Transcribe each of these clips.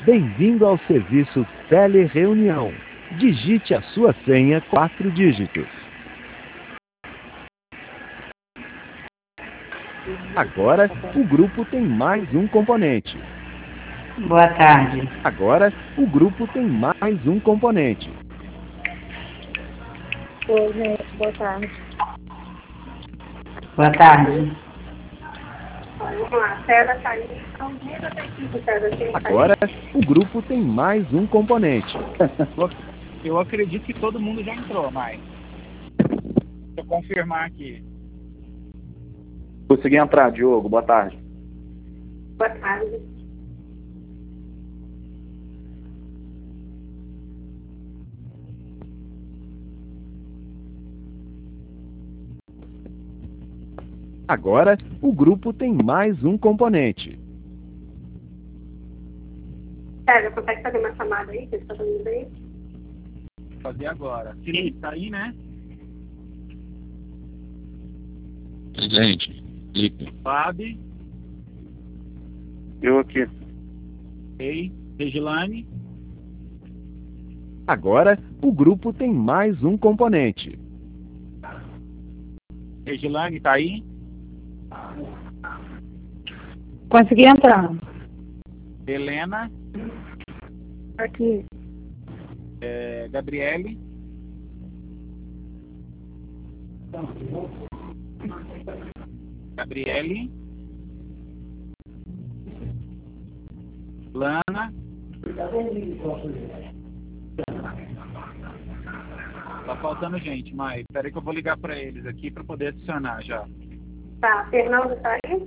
Bem-vindo ao serviço Telereunião. Digite a sua senha 4 dígitos. Agora, o grupo tem mais um componente. Boa tarde. Agora, o grupo tem mais um componente. Oi, gente, boa tarde. Boa tarde. Vamos lá, César tá aí. Então, diga pra equipe, César, quem tá aí. Agora, o grupo tem mais um componente. Eu acredito que todo mundo já entrou, mas deixa eu confirmar aqui. Consegui entrar, Diogo. Boa tarde. Boa tarde. Agora, o grupo tem mais um componente. César, consegue fazer uma chamada aí? Que você tá fazendo aí? Vou fazer agora. Felipe, tá aí, né? Presidente, Felipe. Fábio, Eu aqui. Ei, Regilane, Agora, o grupo tem mais um componente. Regilane, tá aí? Consegui entrar. Helena, Aqui. Gabriele, Lana, tá faltando gente, mas espera que eu vou ligar para eles aqui para poder adicionar já. Tá, Fernando tá aí?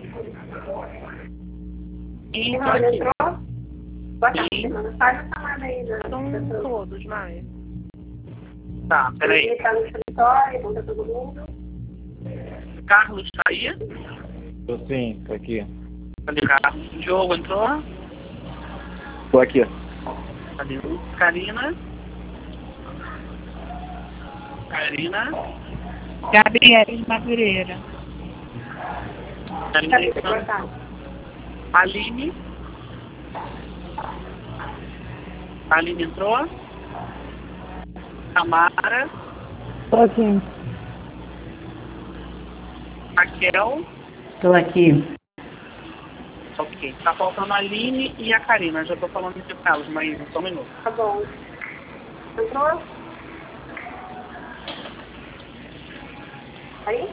Sim, Fernando tá aqui. entrou? Boa tarde, Fernando. Faz a chamada aí da São todos, mas. Tá, peraí. Ele tá no escritório, conta todo mundo. Carlos tá aí? Tô sim, tô aqui. Cadê Carlos? Diogo entrou? Tô aqui. Cadê Karina? Gabriela Madureira. Karina Cadê? entrou. Boa tarde. Aline entrou? Tamara? Tô aqui. Raquel? Tô aqui. Ok. Tá faltando a Aline e a Karina. Já tô falando de Carlos, mas só um minuto. Tá bom. Entrou? Aí?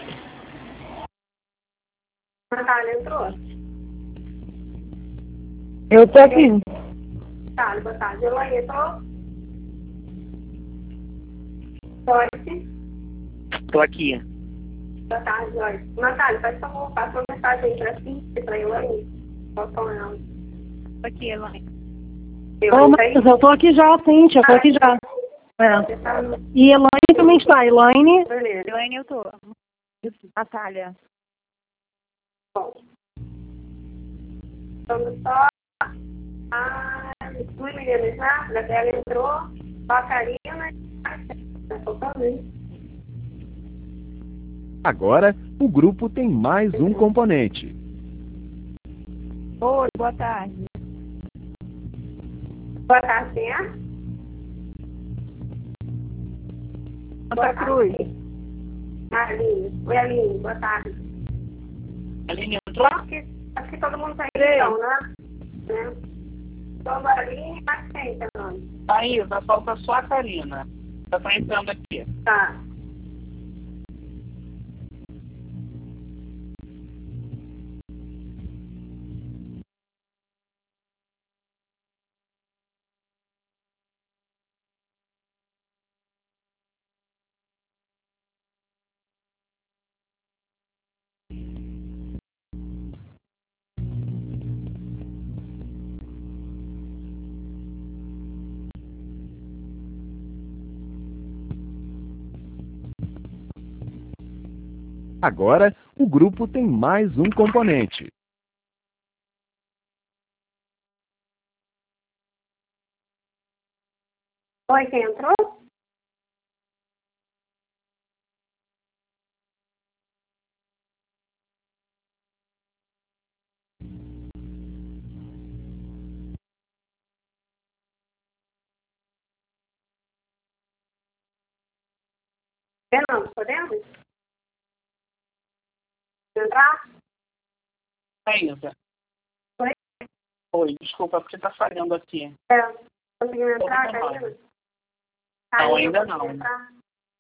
Natália entrou? Eu tô aqui. Tá, boa tarde. Eloy entrou? Joyce? Tô aqui. Boa tarde, Joyce. Natália, faz favor, passa uma mensagem aí pra Cíntia, pra Eloy. Qual são elas? Tô aqui, Elaine. Eu tá aí? Eu tô aqui já, Cíntia, tô aqui já. Você tá no... E Elaine também está. Elaine. Beleza. Elaine, eu tô. Natália. Bom. Vamos só as duas meninas, né? A Gabriela entrou, só a Karina. Tá faltando, hein? Agora, o grupo tem mais um componente. Oi, boa tarde. Boa tarde, quem é? Santa Cruz. Aline. Oi, Aline, boa tarde. Aline entrou? Acho que todo mundo tá aí, então, né? Então, agora Aline e Paciência, não. Tá aí, só falta só a Karina. Já tá entrando aqui. Tá. Agora, o grupo tem mais um componente. Oi, quem entrou? Fernando, podemos? Entrar? Ainda. Oi? Oi, desculpa, porque tá falhando aqui. Conseguiu entrar, Tô Karina? Não, ainda não. conseguiu entrar?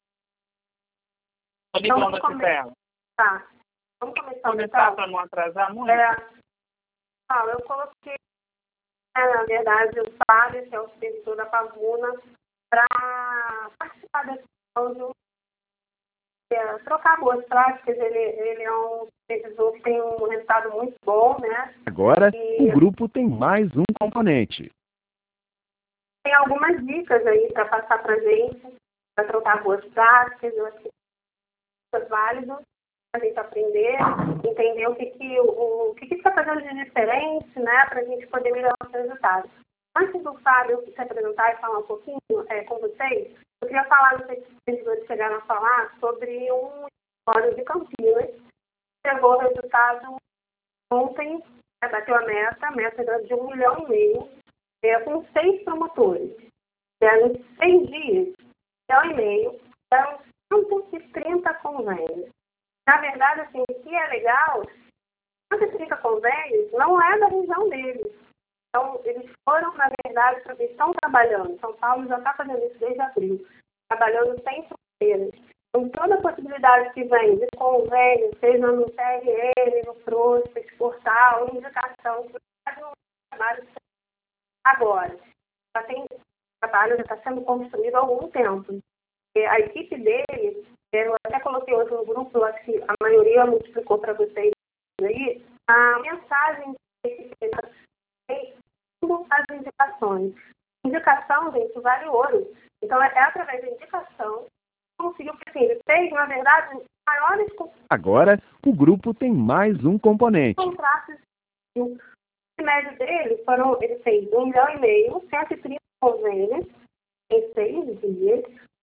Tô ligando Vamos aqui começar. pra ela. Tá. Vamos começar Começar então? pra não atrasar muito? Eu coloquei, na verdade, o Fábio, que é o supervisor da Pavuna, para participar desse áudio, trocar boas práticas. Ele é um supervisor que tem um resultado muito bom, né? Agora, o grupo tem mais um componente. Tem algumas dicas aí para passar para a gente, para trocar boas práticas. Eu acho que é válido a gente aprender, entender o que está fazendo de diferente, né, para a gente poder melhorar os resultados. Antes do Fábio se apresentar e falar um pouquinho com vocês, eu queria falar, não sei se os servidores chegaram a falar, sobre um escritório de Campinas que chegou ao resultado ontem, bateu a meta era de 1,5 milhão, com 6 promotores. Nos 6 dias, 1,5 milhão, eram 130 convênios. Na verdade, assim, o que é legal, 130 convênios não é da região deles. Então, eles foram, na verdade, estão trabalhando. São Paulo já está fazendo isso desde abril, trabalhando sem fronteiras. Então, toda a possibilidade que vem de convênio, seja no CRM, no Prospect, portal, indicação, que faz um trabalho agora. O trabalho já está sendo construído há algum tempo. A equipe deles, eu até coloquei hoje no grupo, acho que a maioria multiplicou para vocês aí, a mensagem que tem as indicações. Indicação, gente, vale ouro. Então, é através da indicação que conseguiu, assim, ele fez, na verdade, maiores Agora, o grupo tem mais um componente. contratos. O médio dele ele fez 1,5 milhão, 130 convênios em 6 dias,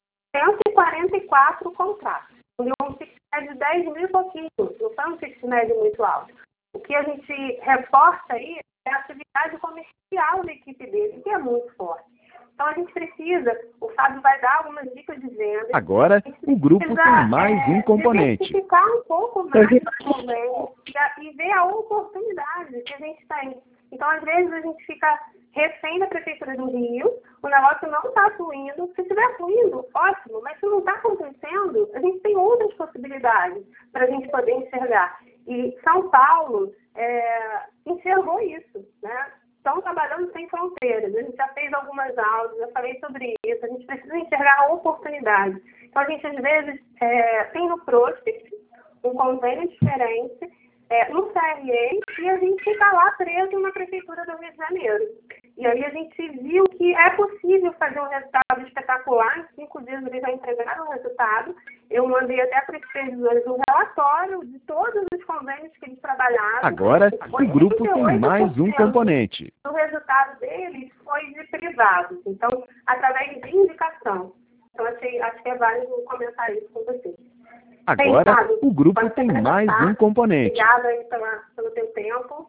144 contratos. Um fixed médio de 10 mil e pouquinho, não foi um fixed médio muito alto. O que a gente reforça aí é a atividade comercial da equipe dele, que é muito forte. Então a gente precisa, o Fábio vai dar algumas dicas de venda. Agora, o grupo tem mais um componente. Diversificar um pouco mais convênio e ver a oportunidade que a gente tem. Então, às vezes, a gente fica refém da Prefeitura do Rio, o negócio não está fluindo. Se estiver fluindo, ótimo, mas se não está acontecendo, a gente tem outras possibilidades para a gente poder enxergar. E São Paulo enxergou isso, né? Estão trabalhando sem fronteiras. A gente já fez algumas aulas, já falei sobre isso. A gente precisa enxergar a oportunidade. Então, a gente, às vezes, tem no Prospect um convênio diferente, no CRM, e a gente fica lá preso na Prefeitura do Rio de Janeiro. E aí a gente viu que é possível fazer um resultado espetacular. Em 5 dias eles já entregaram o resultado. Eu mandei até para os supervisores um relatório de todos os convênios que eles trabalharam. Agora, o grupo tem mais um componente. O resultado deles foi de privados. Então, através de indicação. Então, acho que é válido comentar isso com vocês. Agora, o grupo tem mais um componente. Obrigada aí pelo teu tempo.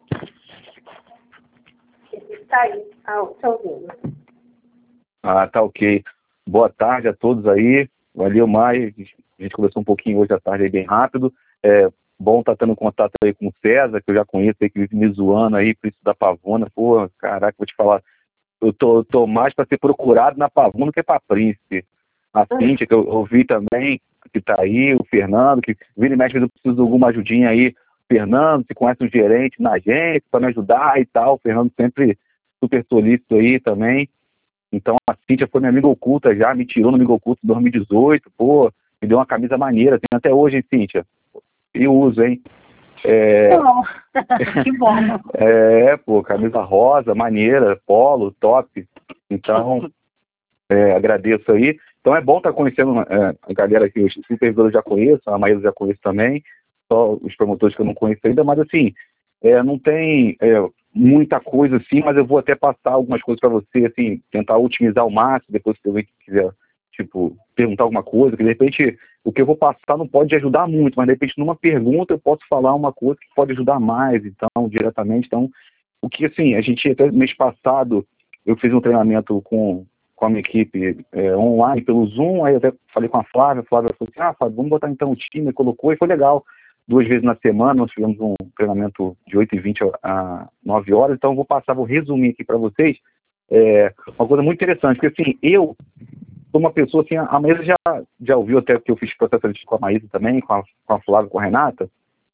Está aí, te ouvindo. Tá ok. Boa tarde a todos aí. Valeu mais. A gente conversou um pouquinho hoje à tarde aí, bem rápido. Bom estar tendo contato aí com o César, que eu já conheço aí, que vive me zoando aí, por isso da Pavuna. Pô, caraca, vou te falar. Eu tô mais para ser procurado na Pavuna que para Príncipe. A Cíntia, que eu ouvi também, que tá aí, o Fernando, que vira e mexe, eu preciso de alguma ajudinha aí. Fernando, se conhece um gerente na agência para me ajudar e tal. O Fernando sempre super solícito aí também. Então a Cíntia foi minha amiga oculta já, me tirou no amigo oculto em 2018, pô, me deu uma camisa maneira, tem até hoje, hein, Cíntia? E uso, hein? Que bom. Pô, camisa rosa, maneira, polo, top. Então, agradeço aí. Então é bom estar conhecendo a galera que os supervisores eu já conheço, a Maísa já conheço também, só os promotores que eu não conheço ainda, mas assim, não tem muita coisa assim, mas eu vou até passar algumas coisas para você, assim, tentar otimizar ao máximo, depois se alguém quiser, tipo, perguntar alguma coisa, que de repente o que eu vou passar não pode ajudar muito, mas de repente numa pergunta eu posso falar uma coisa que pode ajudar mais, então, diretamente. Então, o que assim, a gente até mês passado, eu fiz um treinamento com com a minha equipe online pelo Zoom, aí eu até falei com a Flávia falou assim, Fábio, vamos botar então o time, colocou, e foi legal. 2 vezes na semana, nós tivemos um treinamento de 8h20 a 9 horas, então vou resumir aqui para vocês, uma coisa muito interessante, porque assim, eu sou uma pessoa, assim, a Maísa já ouviu até que eu fiz processo seletivo com a Maísa também, com a Flávia, com a Renata,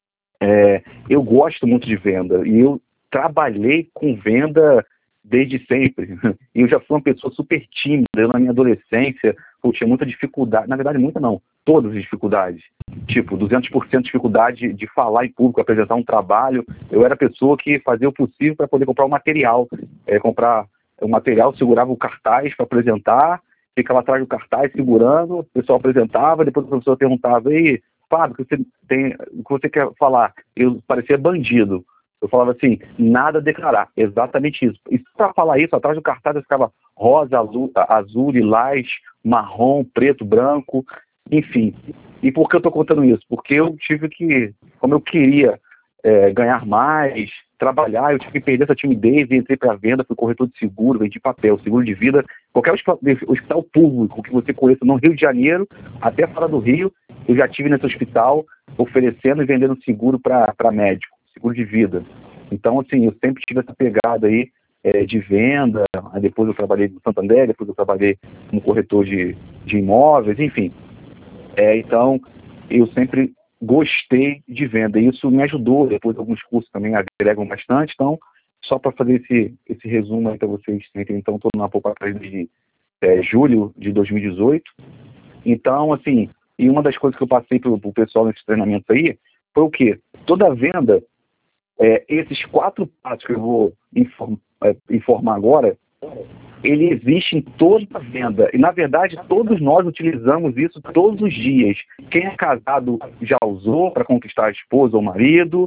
eu gosto muito de venda, e eu trabalhei com venda desde sempre. Eu já fui uma pessoa super tímida. Eu, na minha adolescência, eu tinha muita dificuldade. Na verdade, muita não. Todas as dificuldades. Tipo, 200% de dificuldade de falar em público, apresentar um trabalho. Eu era a pessoa que fazia o possível para poder comprar o material. Comprar o material, segurava o cartaz para apresentar, ficava atrás do cartaz segurando, o pessoal apresentava, depois o professor perguntava, ei, Fábio, o que você quer falar? Eu parecia bandido. Eu falava assim, nada a declarar, exatamente isso. E para falar isso, atrás do cartaz eu ficava rosa, azul, lilás, marrom, preto, branco, enfim. E por que eu estou contando isso? Porque eu tive que, como eu queria ganhar mais, trabalhar, eu tive que perder essa timidez e entrei para a venda, fui corretor de seguro, vendi papel, seguro de vida, qualquer hospital público que você conheça no Rio de Janeiro, até fora do Rio, eu já estive nesse hospital oferecendo e vendendo seguro para médico. Seguro de vida. Então, assim, eu sempre tive essa pegada aí de venda, aí depois eu trabalhei no Santander, depois eu trabalhei como corretor de imóveis, enfim. Então, eu sempre gostei de venda, e isso me ajudou, depois alguns cursos também agregam bastante, então, só para fazer esse resumo aí para vocês, então, estou na pouco atrás de julho de 2018, então, assim, e uma das coisas que eu passei para o pessoal nesses treinamentos aí, foi o quê? Toda venda, esses 4 passos que eu vou informar agora, ele existe em toda a venda. E, na verdade, todos nós utilizamos isso todos os dias. Quem é casado já usou para conquistar a esposa ou o marido.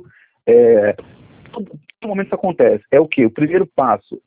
Todo momento isso acontece. É o quê? O primeiro passo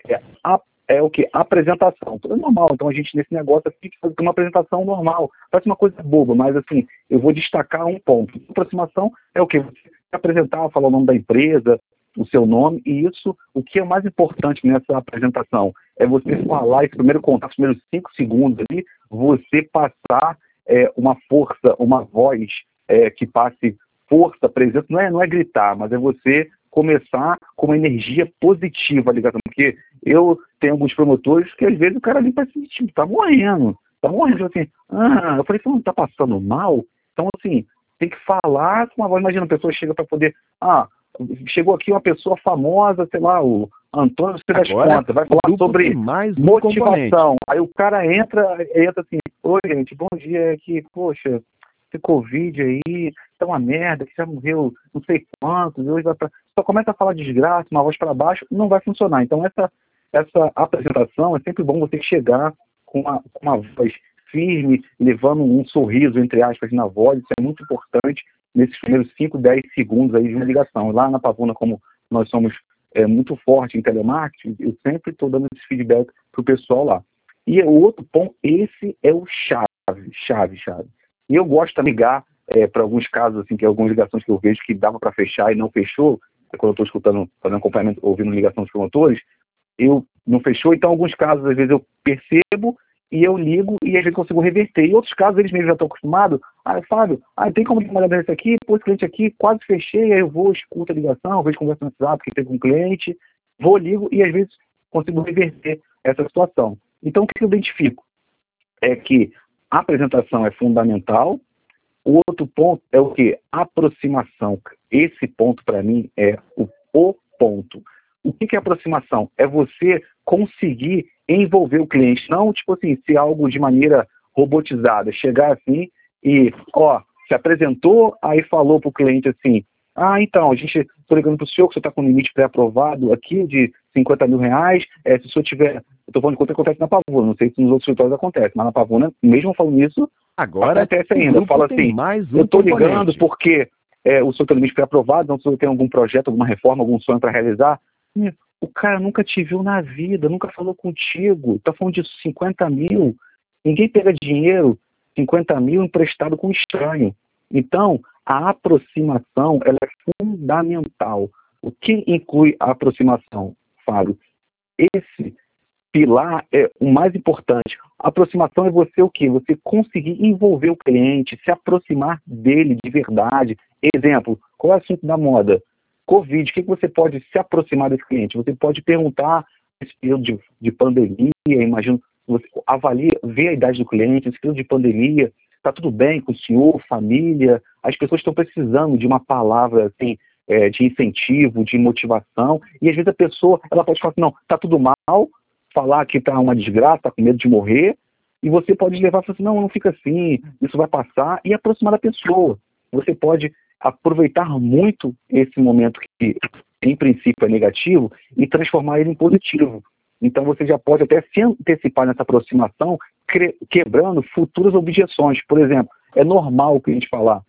é o quê? A apresentação. Tudo é normal. Então, a gente, nesse negócio aqui, faz uma apresentação normal. Parece uma coisa boba, mas, assim, eu vou destacar um ponto. A aproximação é o quê? Você apresentar, falar o nome da empresa, o seu nome, e isso, o que é mais importante nessa apresentação é você falar esse primeiro contato, os primeiros 5 segundos ali, você passar uma força, uma voz que passe força, presença, não é gritar, mas é você começar com uma energia positiva ligada, porque eu tenho alguns promotores que às vezes o cara ali parece tipo, tá morrendo, assim, eu falei, você não tá passando mal? Então, assim, tem que falar com uma voz. Imagina, a pessoa chega para poder, chegou aqui uma pessoa famosa, sei lá, o Antônio, você das contas, vai falar sobre motivação. Aí o cara entra assim, oi gente, bom dia, aqui, poxa, esse Covid aí, tá uma merda, que já morreu não sei quantos, hoje vai pra... Só começa a falar desgraça, uma voz para baixo, não vai funcionar. Então essa apresentação, é sempre bom você chegar com uma voz firme, levando um sorriso, entre aspas, na voz. Isso é muito importante nesses primeiros 5, 10 segundos aí de uma ligação. Lá na Pavuna, como nós somos muito forte em telemarketing, eu sempre estou dando esse feedback para o pessoal lá. E o outro ponto, esse é o chave. E eu gosto de ligar para alguns casos, assim, que algumas ligações que eu vejo que dava para fechar e não fechou, quando eu estou escutando, fazendo acompanhamento, ouvindo ligação dos promotores, não fechou, então alguns casos, às vezes eu percebo, e eu ligo e às vezes consigo reverter. Em outros casos, eles mesmos já estão acostumados. Fábio, tem como dar uma olhada nesse aqui? Pô, esse cliente aqui, quase fechei, aí eu vou, escuto a ligação, vejo conversa no WhatsApp, que teve um cliente, ligo e às vezes consigo reverter essa situação. Então, o que eu identifico? É que a apresentação é fundamental. O outro ponto é o quê? Aproximação. Esse ponto, para mim, é o ponto. O que é aproximação? É você conseguir envolver o cliente, não, tipo assim, ser algo de maneira robotizada, chegar assim e, se apresentou, aí falou para o cliente assim, então, estou ligando para o senhor que você está com um limite pré-aprovado aqui de 50 mil reais, se o senhor tiver, eu estou falando de quanto acontece na Pavuna, não sei se nos outros escritórios acontece, mas na Pavuna, mesmo falando isso, agora acontece ainda. Fala assim, eu estou ligando porque o senhor tem um limite pré-aprovado, então se o senhor tem algum projeto, alguma reforma, algum sonho para realizar, o cara nunca te viu na vida, nunca falou contigo, está falando de 50 mil, ninguém pega dinheiro, 50 mil emprestado com estranho. Então, a aproximação, ela é fundamental. O que inclui a aproximação, Fábio? pilar é o mais importante. A aproximação é você o quê? Você conseguir envolver o cliente, se aproximar dele de verdade. Exemplo, qual é o assunto da moda? Covid, o que você pode se aproximar desse cliente? Você pode perguntar nesse período de pandemia, imagino, você avalia, vê a idade do cliente, esse período de pandemia, está tudo bem com o senhor, família? As pessoas estão precisando de uma palavra assim, de incentivo, de motivação, e às vezes a pessoa ela pode falar assim, não, está tudo mal, falar que está uma desgraça, está com medo de morrer, e você pode levar e falar assim, não, não fica assim, isso vai passar, e aproximar da pessoa. Você pode aproveitar muito esse momento que, em princípio, é negativo e transformar ele em positivo. Então, você já pode até se antecipar nessa aproximação, quebrando futuras objeções. Por exemplo, é normal o cliente falar,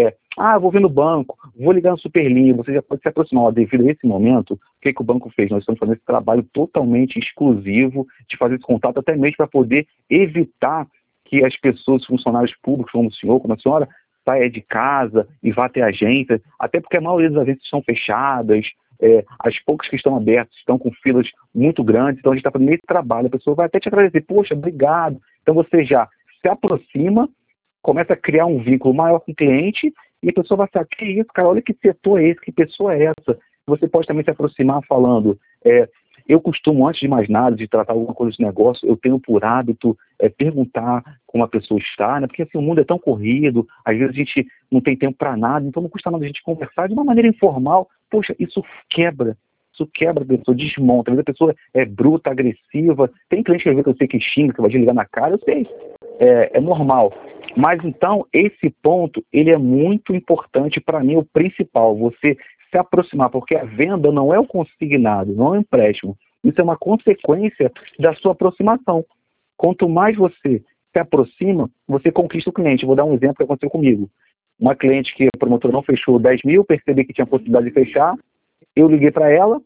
vou ver no banco, vou ligar no Superlinha, você já pode se aproximar. Devido a esse momento, o que o banco fez? Nós estamos fazendo esse trabalho totalmente exclusivo de fazer esse contato, até mesmo para poder evitar que as pessoas, funcionários públicos, como o senhor, como a senhora, saia de casa e vá até a agência, até porque a maioria das agências estão fechadas, as poucas que estão abertas estão com filas muito grandes, então a gente está fazendo esse trabalho, a pessoa vai até te agradecer, poxa, obrigado. Então você já se aproxima, começa a criar um vínculo maior com o cliente e a pessoa vai saber, que isso, cara, olha que setor é esse, que pessoa é essa. Você pode também se aproximar falando, eu costumo, antes de mais nada, de tratar alguma coisa de negócio, eu tenho por hábito perguntar como a pessoa está, né? Porque assim, o mundo é tão corrido, às vezes a gente não tem tempo para nada, então não custa nada a gente conversar de uma maneira informal. Poxa, isso quebra a pessoa, desmonta. Às vezes a pessoa é bruta, agressiva, tem cliente que às vezes eu sei que xinga, que vai desligar na cara, eu sei, é normal. Mas então, esse ponto, ele é muito importante para mim, o principal, você se aproximar, porque a venda não é o consignado, não é o empréstimo. Isso é uma consequência da sua aproximação. Quanto mais você se aproxima, você conquista o cliente. Vou dar um exemplo que aconteceu comigo. Uma cliente que a promotora não fechou 10 mil, percebi que tinha possibilidade de fechar, eu liguei para ela,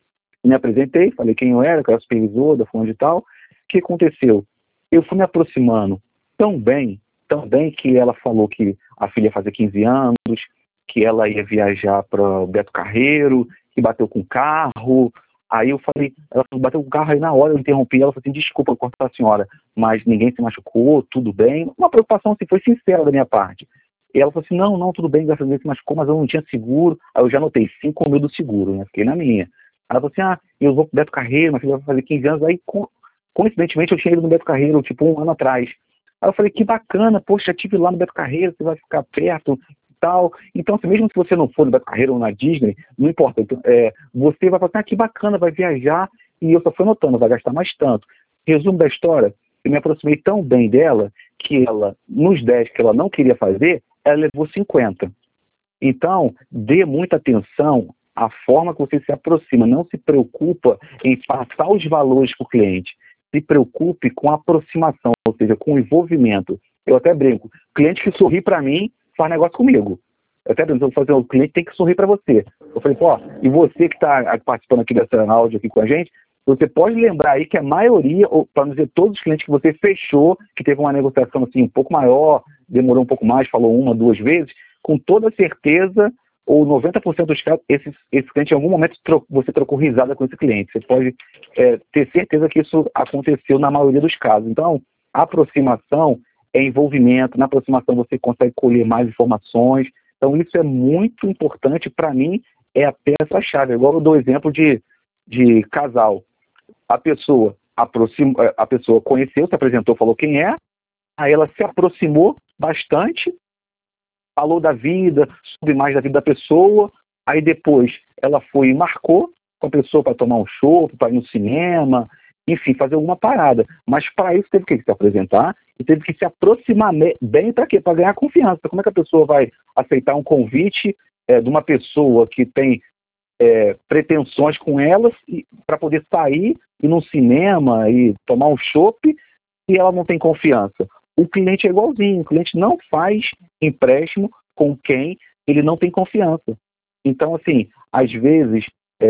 me apresentei, falei quem eu era, que era supervisor da fulana de tal. O que aconteceu? Eu fui me aproximando tão bem que ela falou que a filha ia fazer 15 anos, que ela ia viajar para o Beto Carreiro, que bateu com o carro. Aí eu falei, ela bateu com o carro, aí na hora eu interrompi, ela falou assim, desculpa cortar a senhora, mas ninguém se machucou, tudo bem. Uma preocupação assim, foi sincera da minha parte. E ela falou assim, não, tudo bem, graças a Deus se machucou, mas eu não tinha seguro. Aí eu já anotei 5 mil do seguro, né? Fiquei na minha. Ela falou assim, eu vou pro Beto Carreiro, minha filha vai fazer 15 anos. Aí, coincidentemente, eu tinha ido no Beto Carreiro, tipo, 1 ano atrás. Aí eu falei, que bacana, poxa, estive lá no Beto Carreiro, você vai ficar perto e tal. Então, assim, mesmo se você não for no Beto Carreiro ou na Disney, não importa. Você vai falar assim, que bacana, vai viajar, e eu só fui notando, vai gastar mais tanto. Resumo da história, eu me aproximei tão bem dela, que ela, nos 10 que ela não queria fazer, ela levou 50. Então, dê muita atenção à forma que você se aproxima. Não se preocupa em passar os valores para o cliente. Se preocupe com a aproximação, ou seja, com o envolvimento. Eu até brinco, cliente que sorri para mim, faz negócio comigo. Eu até brinco, o cliente tem que sorrir para você. Eu falei, e você que está participando aqui dessa áudio aqui com a gente, você pode lembrar aí que a maioria, ou para não dizer todos os clientes que você fechou, que teve uma negociação assim um pouco maior, demorou um pouco mais, falou 1, 2 vezes, com toda certeza, ou 90% dos casos, esse cliente em algum momento você trocou risada com esse cliente. Você pode ter certeza que isso aconteceu na maioria dos casos. Então, a aproximação é envolvimento, na aproximação você consegue colher mais informações. Então, isso é muito importante, para mim, é a peça-chave. Igual eu dou exemplo de casal. A pessoa conheceu, se apresentou, falou quem é, aí ela se aproximou bastante, falou da vida, soube mais da vida da pessoa, aí depois ela foi e marcou com a pessoa para tomar um chopp, para ir no cinema, enfim, fazer alguma parada. Mas para isso teve que se apresentar e teve que se aproximar bem para quê? Para ganhar confiança. Como é que a pessoa vai aceitar um convite de uma pessoa que tem pretensões com elas para poder sair, ir num cinema e tomar um chopp e ela não tem confiança? O cliente é igualzinho, o cliente não faz empréstimo com quem ele não tem confiança. Então, assim, às vezes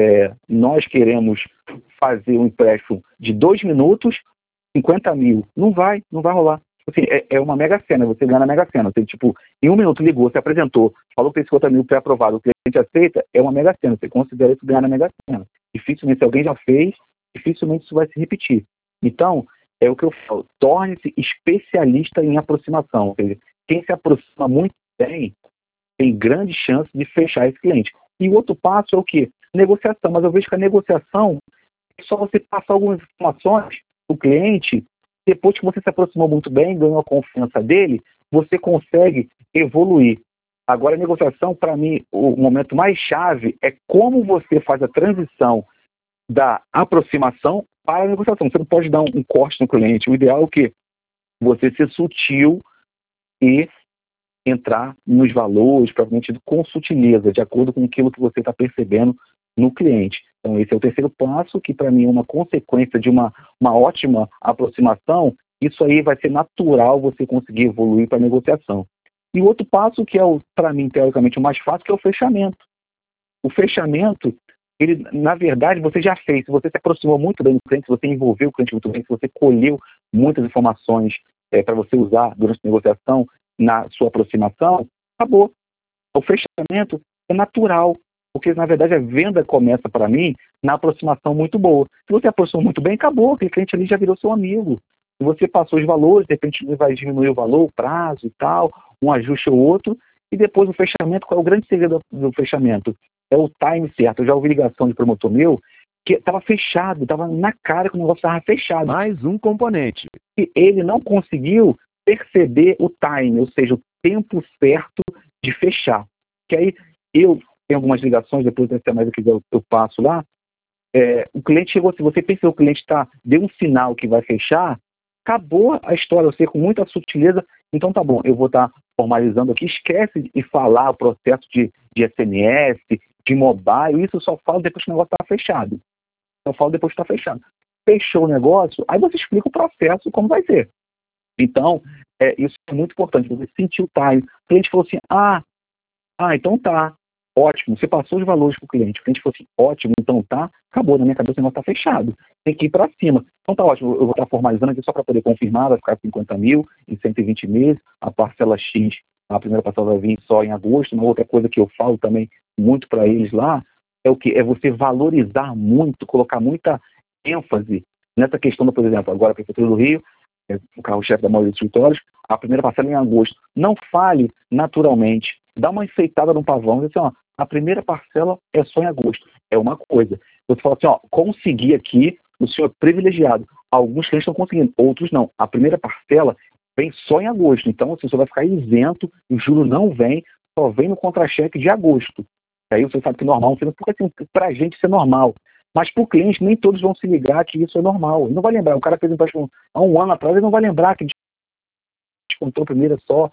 nós queremos fazer um empréstimo de 2 minutos, 50 mil. Não vai rolar. Assim, é uma mega sena, você ganha na mega sena. Você, em 1 minuto ligou, se apresentou, falou que tem 50 mil pré-aprovado, o cliente aceita, é uma mega sena. Você considera isso ganhar na mega sena. Dificilmente, se alguém já fez, dificilmente isso vai se repetir. Então, é o que eu falo, torne-se especialista em aproximação. Ou seja, quem se aproxima muito bem tem grande chance de fechar esse cliente. E o outro passo é o quê? Negociação. Mas eu vejo que a negociação é só você passar algumas informações para o cliente, depois que você se aproximou muito bem, ganhou a confiança dele, você consegue evoluir. Agora, a negociação, para mim, o momento mais chave é como você faz a transição da aproximação para a negociação. Você não pode dar um corte no cliente. O ideal é o quê? Você ser sutil e entrar nos valores, provavelmente com sutileza, de acordo com aquilo que você está percebendo no cliente. Então, esse é o terceiro passo, que para mim é uma consequência de uma ótima aproximação. Isso aí vai ser natural você conseguir evoluir para a negociação. E o outro passo, que é, para mim, teoricamente, o mais fácil, que é o fechamento. O fechamento, ele, na verdade, você já fez. Se você se aproximou muito bem do cliente, se você envolveu o cliente muito bem, se você colheu muitas informações para você usar durante a negociação, na sua aproximação, acabou. O fechamento é natural, porque, na verdade, a venda começa, para mim, na aproximação muito boa. Se você aproximou muito bem, acabou. Aquele cliente ali já virou seu amigo. Se você passou os valores, de repente ele vai diminuir o valor, o prazo e tal, um ajuste ou outro, e depois o fechamento. Qual é o grande segredo do fechamento? É o time certo. Eu já ouvi ligação de promotor meu que estava fechado, estava na cara que o negócio estava fechado. Mais um componente. E ele não conseguiu perceber o time, ou seja, o tempo certo de fechar. Que aí eu tenho algumas ligações, depois até mais eu passo lá. O cliente chegou, se você pensa que o cliente deu um sinal que vai fechar, acabou a história, você com muita sutileza, então tá bom, eu vou estar formalizando aqui, esquece de falar o processo de SMS, de mobile, isso eu só falo depois que o negócio está fechado. Eu falo depois que está fechado. Fechou o negócio, aí você explica o processo, como vai ser. Então, isso é muito importante, você sentir o time. O cliente falou assim, então tá, ótimo, você passou os valores para o cliente falou assim, ótimo, então tá, acabou, na minha cabeça o negócio está fechado, tem que ir para cima. Então tá ótimo, eu vou estar formalizando aqui só para poder confirmar, vai ficar 50 mil em 120 meses, a parcela X, a primeira parcela vai vir só em agosto. Uma outra coisa que eu falo também muito para eles lá, é o que? É você valorizar muito, colocar muita ênfase nessa questão, por exemplo, agora a Prefeitura do Rio, o carro-chefe da maioria dos escritórios, a primeira parcela é em agosto. Não fale naturalmente. Dá uma enfeitada no pavão. Diz assim, a primeira parcela é só em agosto. É uma coisa. Você fala assim, consegui aqui, o senhor é privilegiado. Alguns clientes estão conseguindo, outros não. A primeira parcela vem só em agosto. Então, o senhor vai ficar isento, o juro não vem, só vem no contra-cheque de agosto. Aí você sabe que é normal, porque assim, para a gente isso é normal. Mas para o cliente, nem todos vão se ligar que isso é normal. Ele não vai lembrar. O cara fez um empréstimo há um ano atrás, ele não vai lembrar que descontou primeiro só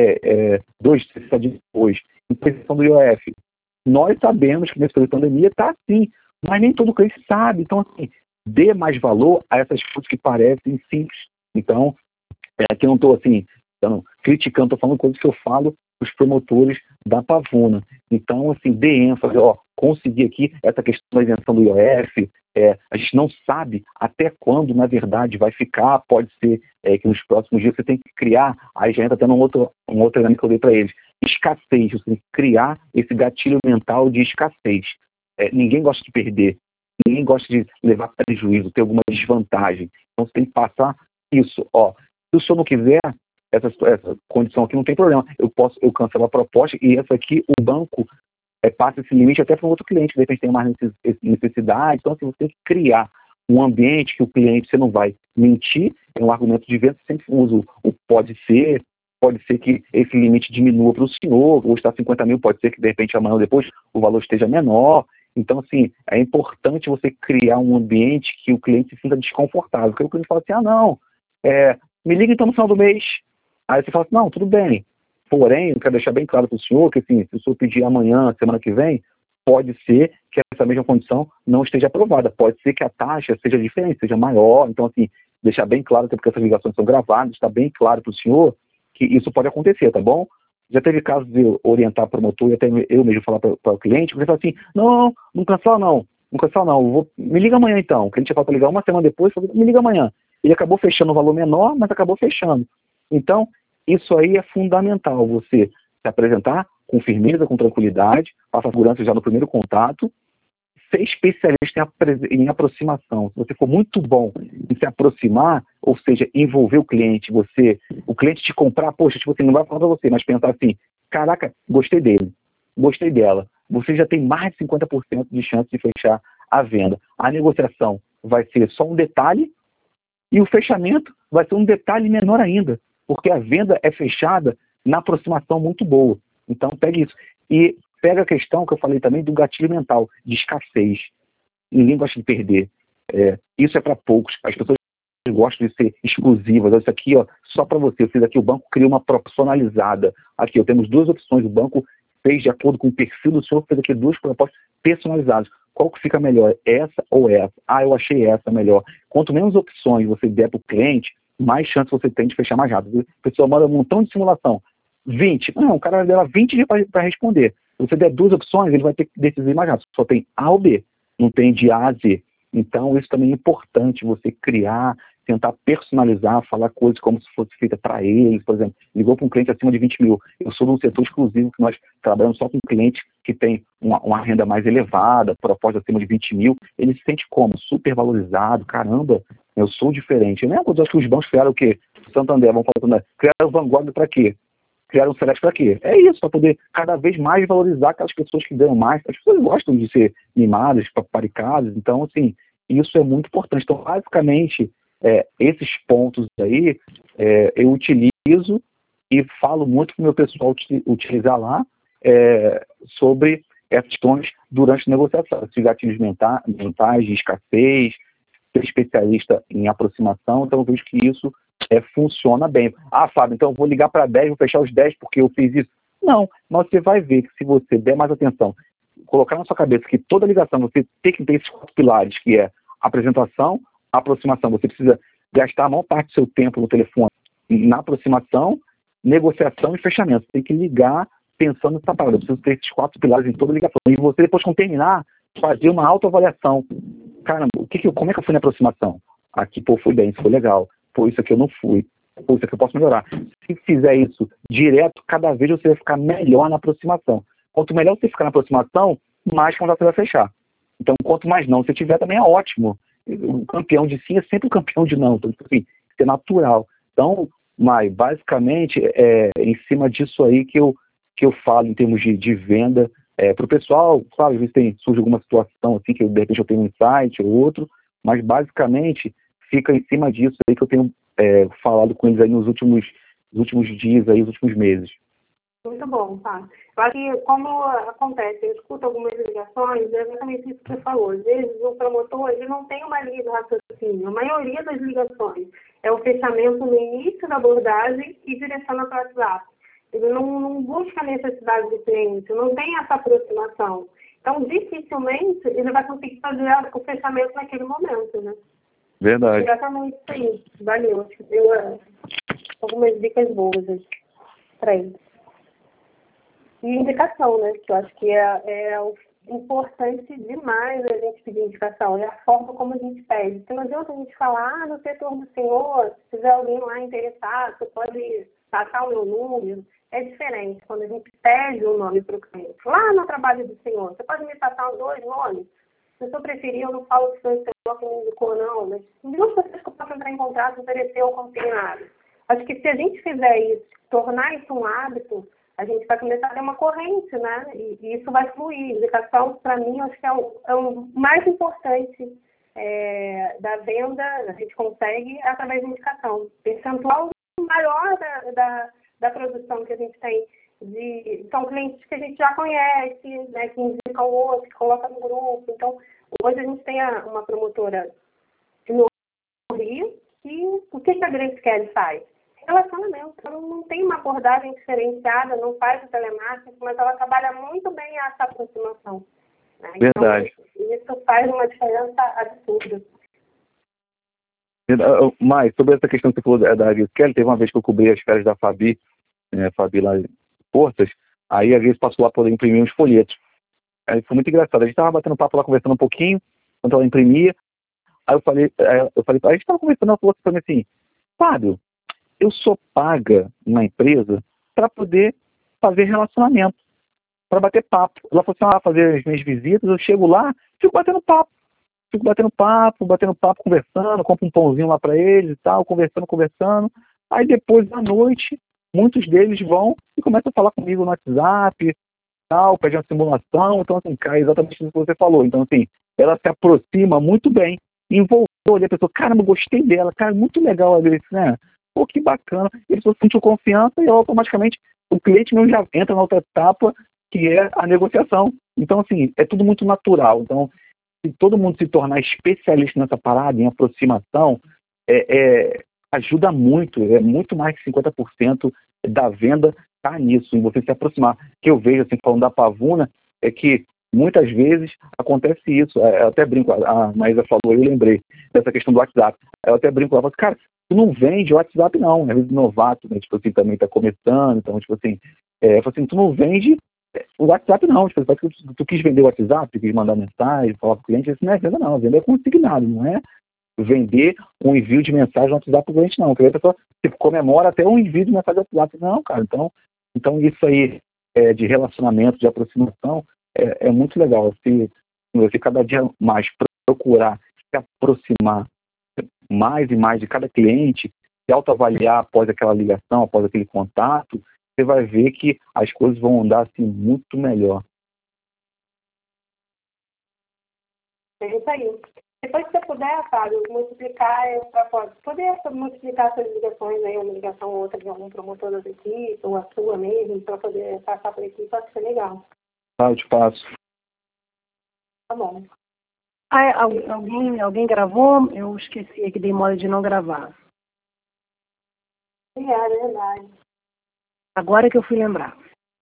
2, 3 dias depois. Imposição do IOF. Nós sabemos que nesse período de pandemia está assim, mas nem todo cliente sabe. Então, assim, dê mais valor a essas coisas que parecem simples. Então, aqui eu não estou assim, criticando, estou falando coisas que eu falo para os promotores da Pavuna. Então, assim, dê ênfase, conseguir aqui essa questão da isenção do IOF, a gente não sabe até quando, na verdade, vai ficar, pode ser que nos próximos dias você tem que criar, aí já entra até um outro elemento que eu dei para eles, escassez, você tem que criar esse gatilho mental de escassez. Ninguém gosta de perder, ninguém gosta de levar prejuízo, ter alguma desvantagem. Então você tem que passar isso, se o senhor não quiser, essa condição aqui não tem problema, eu cancelo a proposta e essa aqui o banco passa esse limite até para um outro cliente, de repente tem mais necessidade. Então, assim, você tem que criar um ambiente que o cliente, você não vai mentir, é um argumento de venda, você sempre usa o pode ser que esse limite diminua para o senhor, ou está 50 mil, pode ser que de repente amanhã ou depois o valor esteja menor. Então, assim, é importante você criar um ambiente que o cliente se sinta desconfortável, porque o cliente fala assim, me liga então no final do mês. Aí você fala assim, não, tudo bem. Porém, eu quero deixar bem claro para o senhor que, assim, se o senhor pedir amanhã, semana que vem, pode ser que essa mesma condição não esteja aprovada. Pode ser que a taxa seja diferente, seja maior. Então, assim, deixar bem claro, até porque essas ligações são gravadas, está bem claro para o senhor que isso pode acontecer, tá bom? Já teve casos de eu orientar o promotor e até eu mesmo falar para o cliente, você fala assim, não cancela não, me liga amanhã então. O cliente já fala para ligar uma semana depois, me liga amanhã. Ele acabou fechando um valor menor, mas acabou fechando. Então, isso aí é fundamental, você se apresentar com firmeza, com tranquilidade, passar segurança já no primeiro contato, você é especialista em aproximação, se você for muito bom em se aproximar, ou seja, envolver o cliente te comprar, poxa, tipo assim, não vai falar para você, mas pensar assim, caraca, gostei dele, gostei dela, você já tem mais de 50% de chance de fechar a venda. A negociação vai ser só um detalhe e o fechamento vai ser um detalhe menor ainda, porque a venda é fechada na aproximação muito boa. Então, pegue isso. E pega a questão que eu falei também do gatilho mental, de escassez. Ninguém gosta de perder. Isso é para poucos. As pessoas gostam de ser exclusivas. Isso aqui, ó, só para você. Eu fiz aqui, o banco criou uma personalizada. Aqui, temos duas opções. O banco fez de acordo com o perfil do senhor, fez aqui duas propostas personalizadas. Qual que fica melhor? Essa ou essa? Ah, eu achei essa melhor. Quanto menos opções você der para o cliente, mais chance você tem de fechar mais rápido. A pessoa manda um montão de simulação. 20. Não, o cara vai dar 20 dias para responder. Se você der duas opções, ele vai ter que decidir mais rápido. Só tem A ou B, não tem de A a Z. Então, isso também é importante, você criar, tentar personalizar, falar coisas como se fosse feita para eles. Por exemplo, ligou para um cliente acima de 20 mil. Eu sou de um setor exclusivo que nós trabalhamos só com clientes que tem uma renda mais elevada, proposta acima de 20 mil. Ele se sente como? Super valorizado. Caramba, eu sou diferente. Eu acho que os bancos criaram o quê? Santander, vamos falar Santander. Criaram o Vanguard para quê? Criaram o Select para quê? É isso, para poder cada vez mais valorizar aquelas pessoas que ganham mais. As pessoas gostam de ser mimadas, paparicadas. Então, assim, isso é muito importante. Então, basicamente, esses pontos aí eu utilizo e falo muito para o meu pessoal utilizar lá sobre essas questões durante a negociação. Esses gatilhos mentais de escassez, ser especialista em aproximação. Então, eu vejo que isso funciona bem. Ah, Fábio, então eu vou ligar para 10, vou fechar os 10 porque eu fiz isso. Não, mas você vai ver que se você der mais atenção, colocar na sua cabeça que toda ligação você tem que ter esses 4 pilares, que é apresentação, aproximação. Você precisa gastar a maior parte do seu tempo no telefone na aproximação, negociação e fechamento. Você tem que ligar pensando nessa parada. Eu preciso ter esses 4 pilares em toda ligação. E você, depois, quando terminar, fazer uma autoavaliação. Caramba, como é que eu fui na aproximação? Aqui, pô, fui bem, isso foi legal. Pô, isso aqui eu não fui. Pô, isso aqui eu posso melhorar. Se fizer isso direto, cada vez você vai ficar melhor na aproximação. Quanto melhor você ficar na aproximação, mais contrato você vai fechar. Então, quanto mais não você tiver, também é ótimo. O campeão de sim é sempre o campeão de não. Então, assim, isso é natural. Então, Mai, basicamente, em cima disso aí que eu falo em termos de venda. Para o pessoal, claro, às vezes surge alguma situação assim, que de repente eu tenho um insight ou outro, mas basicamente fica em cima disso aí que eu tenho falado com eles aí nos últimos dias, aí, nos últimos meses. Muito bom, tá? Eu acho que, como acontece, eu escuto algumas ligações, é exatamente isso que você falou. Às vezes, o promotor ele não tem uma linha de raciocínio. A maioria das ligações é o fechamento no início da abordagem e direciona para o WhatsApp. Ele não busca a necessidade do cliente, não tem essa aproximação. Então, dificilmente, ele vai conseguir fazer o fechamento naquele momento, né? Verdade. Exatamente isso aí. Valeu. Acho que deu algumas dicas boas para ele. E indicação, né? Que eu acho que é importante demais a gente pedir indicação. É a forma como a gente pede. Porque não adianta a gente falar, no setor do senhor, se tiver alguém lá interessado, você pode passar o meu número. É diferente quando a gente pede um nome para o cliente. Lá no trabalho do senhor, você pode me passar 2 nomes? Se eu preferir, eu não falo que foi o senhor que me indicou, não. Mas duas pessoas que eu posso entrar em contato, oferecer ou combinado. Acho que se a gente fizer isso, tornar isso um hábito, a gente vai começar a ter uma corrente, né? E isso vai fluir. Indicação, para mim, acho que é o mais importante da venda. A gente consegue através de indicação. Percentual maior da produção que a gente tem. São clientes que a gente já conhece, né? Que indicam o outro, que coloca no grupo. Então, hoje a gente tem uma promotora no Rio e o que a Grace Kelly faz? Relacionamento. Ela não tem uma abordagem diferenciada, não faz o telemarketing, mas ela trabalha muito bem essa aproximação. Né? Verdade. Então, isso faz uma diferença absurda. Mas, sobre essa questão que você falou da Grace Kelly, teve uma vez que eu cobri as férias da Fabi, Fabi lá em Portas, aí a Grace passou lá para imprimir uns folhetos. Aí foi muito engraçado. A gente estava batendo papo lá, conversando um pouquinho, enquanto ela imprimia. Aí eu falei, a gente estava conversando, ela falou para mim assim, Fábio, eu sou paga na empresa para poder fazer relacionamento. para bater papo. Ela falou assim, fazer as minhas visitas, eu chego lá, fico batendo papo, conversando, compro um pãozinho lá para eles e tal, conversando. Aí depois da noite, muitos deles vão e começam a falar comigo no WhatsApp, tal, pede uma simulação. Então, assim, cara, é exatamente isso que você falou. Então, assim, ela se aproxima muito bem, envolveu ali a pessoa, caramba, gostei dela, cara, muito legal a ver isso, né? Pô, que bacana. E a pessoa sentiu confiança e automaticamente o cliente mesmo já entra na outra etapa, que é a negociação. Então, assim, é tudo muito natural. Então, se todo mundo se tornar especialista nessa parada, em aproximação, ajuda muito, é muito mais que 50% da venda está nisso, em você se aproximar. O que eu vejo, assim, falando da Pavuna, é que muitas vezes acontece isso. Eu até brinco, a Maísa falou, eu lembrei dessa questão do WhatsApp. Eu até brinco, ela fala, cara, tu não vende o WhatsApp não, às vezes novato, né, tipo assim, também está começando, então, tipo assim, tu não vende o WhatsApp não, tipo, tu quis vender o WhatsApp, tu quis mandar mensagem, falar para o cliente, isso não é venda não, a venda é consignado, não é vender um envio de mensagem no WhatsApp para o cliente não, porque a pessoa comemora até um envio de mensagem no WhatsApp, não, cara, então isso aí de relacionamento, de aproximação, é muito legal, se você cada dia mais procurar se aproximar mais e mais de cada cliente, se autoavaliar após aquela ligação, após aquele contato, você vai ver que as coisas vão andar assim muito melhor. É isso aí. Depois que você puder, Fábio, multiplicar para poder multiplicar essas ligações aí, uma ligação ou outra de algum promotor da equipe, ou a sua mesmo, para poder passar por aqui, pode ser legal. Eu te passo. Tá bom. Alguém gravou? Eu esqueci que dei mole de não gravar. É verdade. Agora que eu fui lembrar.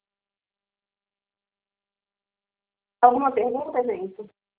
Alguma pergunta, gente?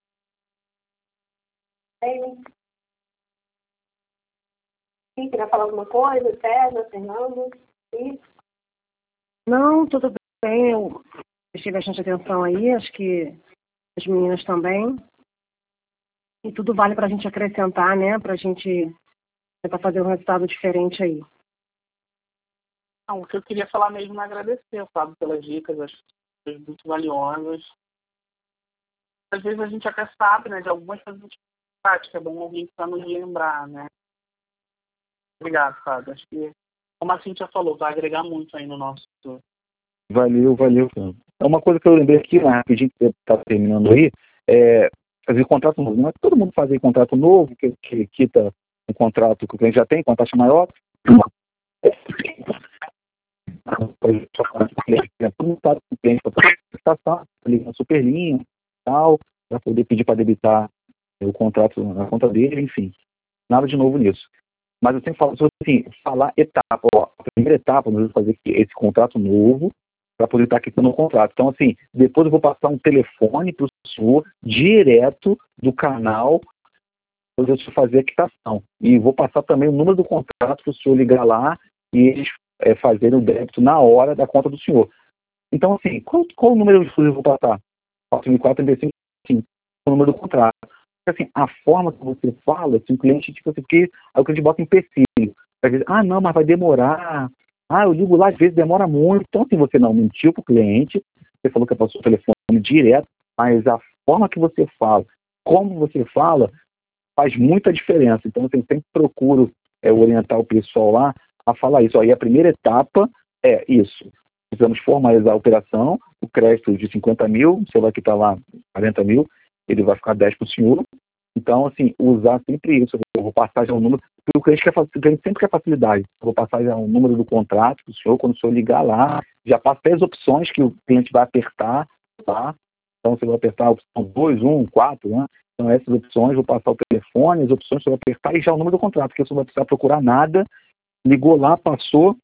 Quem queria falar alguma coisa? César, Fernando? Isso. Não, tudo bem. Eu prestei bastante atenção aí. Acho que as meninas também. E tudo vale para a gente acrescentar, né? Para a gente tentar fazer um resultado diferente aí. Não, o que eu queria falar mesmo é agradecer, Fábio, pelas dicas, acho que são muito valiosas. Às vezes a gente até sabe, né, de algumas coisas de prática, é bom alguém para nos lembrar, né? Obrigado, Fábio. Acho que, como a Cíntia falou, vai agregar muito aí no nosso... Valeu. É uma coisa que eu lembrei aqui, rapidinho, que você está terminando aí, fazer contrato novo. Não é que todo mundo faz aí contrato novo, que quita um contrato que o cliente já tem, com uma taxa maior. Todo mundo sabe que o cliente para prestação, liga na Superlinha, tal, para poder pedir para debitar o contrato na conta dele, enfim. Nada de novo nisso. Mas eu sempre falo assim, falar etapa. A primeira etapa, nós vamos fazer esse contrato novo para poder estar quitando o contrato. Então, assim, depois eu vou passar um telefone para o senhor direto do canal para eu fazer a quitação. E vou passar também o número do contrato para o senhor ligar lá e eles fazerem o débito na hora da conta do senhor. Então, assim, qual o número de eu vou passar? 4.435, sim, o número do contrato. Assim, a forma que você fala, se o cliente, tipo assim, porque aí o cliente bota um empecilho. Às vezes, não, mas vai demorar. Eu ligo lá, às vezes demora muito. Então, assim, você não mentiu para o cliente, você falou que passou o telefone direto, mas a forma que você fala, como você fala, faz muita diferença. Então, assim, sempre procuro orientar o pessoal lá a falar isso. Aí a primeira etapa é isso. Precisamos formalizar a operação, o crédito de 50 mil, você vai quitar lá 40 mil, ele vai ficar 10 para o senhor. Então, assim, usar sempre isso. Eu vou passar já o número, porque o cliente sempre quer facilidade. Eu vou passar já o número do contrato para o senhor, quando o senhor ligar lá, já passa até as opções que o cliente vai apertar, tá? Então, você vai apertar a opção 2, 1, 4, né? Então, essas opções, vou passar o telefone, as opções você vai apertar e já o número do contrato, porque você não vai precisar procurar nada. Ligou lá, passou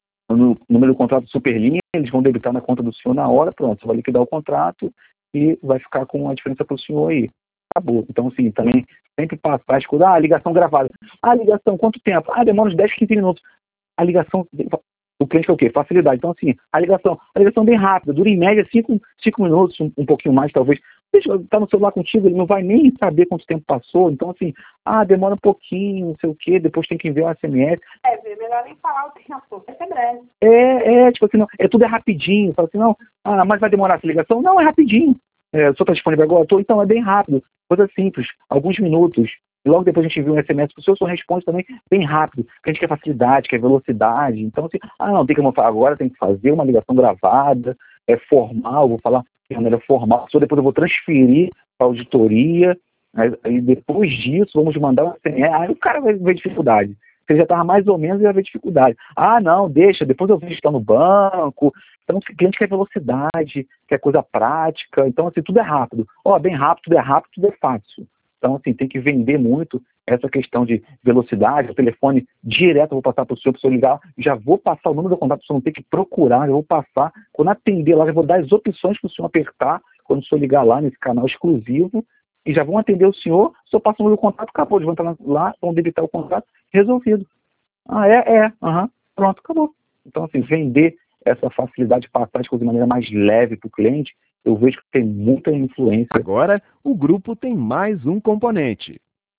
no número do contrato Superlinha, eles vão debitar na conta do senhor na hora, pronto, você vai liquidar o contrato e vai ficar com a diferença para o senhor aí. Acabou. Então, assim, também sempre passar, escutar, ligação gravada. Ligação, quanto tempo? Demora uns 10, 15 minutos. A ligação, o cliente quer o quê? Facilidade. Então, assim, a ligação é bem rápida, dura em média 5 minutos, um pouquinho mais, talvez. Está no celular contigo, ele não vai nem saber quanto tempo passou. Então, assim, demora um pouquinho, não sei o quê, depois tem que enviar um SMS. Melhor melhor nem falar o tempo, vai ser breve. Tipo assim, não, tudo é rapidinho. Fala assim, não, mas vai demorar essa ligação? Não, é rapidinho. O senhor está disponível agora? Então é bem rápido. Coisa simples, alguns minutos. E logo depois a gente viu um SMS que o senhor responde também bem rápido, porque a gente quer facilidade, quer velocidade. Então, assim, não, tem que falar agora, tem que fazer uma ligação gravada, formal, vou falar de maneira formal, só depois eu vou transferir para a auditoria, aí depois disso vamos mandar um SMS, aí o cara vai ver dificuldade. Você já estava mais ou menos e vai ver dificuldade. Não, deixa, depois eu vejo que está no banco. Então, o cliente quer velocidade, quer coisa prática. Então, assim, tudo é rápido. Bem rápido, tudo é fácil. Então, assim, tem que vender muito essa questão de velocidade, o telefone direto eu vou passar para o senhor ligar, já vou passar o número do contato, para o senhor não ter que procurar, eu vou passar, quando atender lá, já vou dar as opções para o senhor apertar, quando o senhor ligar lá nesse canal exclusivo, e já vão atender o senhor passa o número do contato, acabou, eles vão entrar lá, vão debitar o contrato, resolvido. Pronto, acabou. Então, assim, vender essa facilidade de passar as coisas de maneira mais leve para o cliente, eu vejo que tem muita influência. Agora, o grupo tem mais um componente.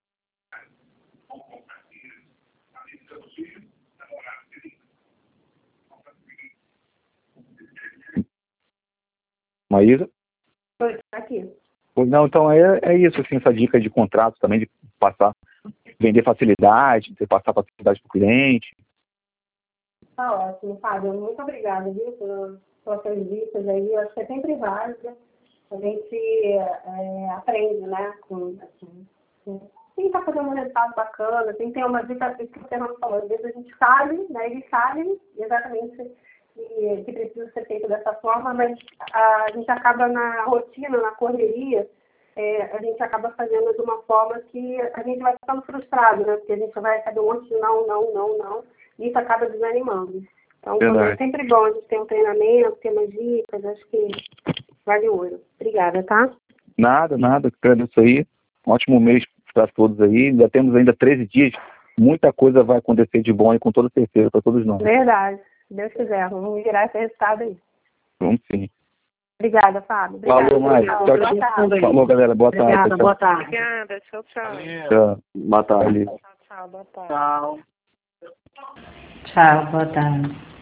Maísa? Oi, aqui. Não, então é isso, assim, essa dica de contrato também, de passar, vender facilidade, de passar facilidade para o cliente. Tá ótimo, Fábio. Muito obrigada, viu, pelas suas dicas aí. Eu acho que é sempre válido. A gente aprende, né, tem que estar fazendo um resultado bacana, tem que ter uma dica que o Fernando falou. Às vezes a gente sabe, né, eles sabem exatamente que precisa ser feito dessa forma, mas a gente acaba na rotina, na correria, a gente acaba fazendo de uma forma que a gente vai ficando frustrado, né? Porque a gente vai receber um monte de não, e isso acaba desanimando. Então, é sempre bom a gente ter um treinamento, ter umas dicas, acho que vale ouro. Obrigada, tá? Nada, agradeço aí. Um ótimo mês para todos aí. Já temos ainda 13 dias. Muita coisa vai acontecer de bom aí, com toda certeza, para todos nós. Verdade. Se Deus quiser, vamos virar esse resultado aí. Vamos sim. Obrigada, Fábio. Obrigada. Falou, mais. Tchau. Falou, galera. Boa tarde. Obrigada, boa tarde. Obrigada, tchau. Tchau. Boa tarde. Tchau, boa tarde. Tchau. Tchau, boa tarde.